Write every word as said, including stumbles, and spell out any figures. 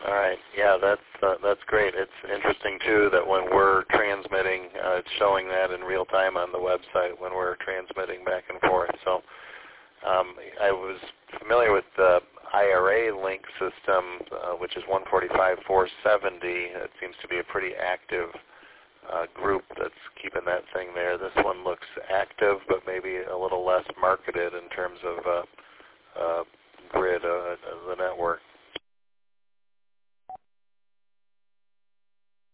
All right. Yeah, that's uh, that's great. It's interesting too that when we're transmitting, uh, it's showing that in real time on the website when we're transmitting back and forth. So um, I was familiar with the I R A link system, uh, which is one forty-five four seventy. It seems to be a pretty active uh, group that's keeping that thing there. This one looks active, but maybe a little less marketed in terms of uh, uh, grid uh, of the network.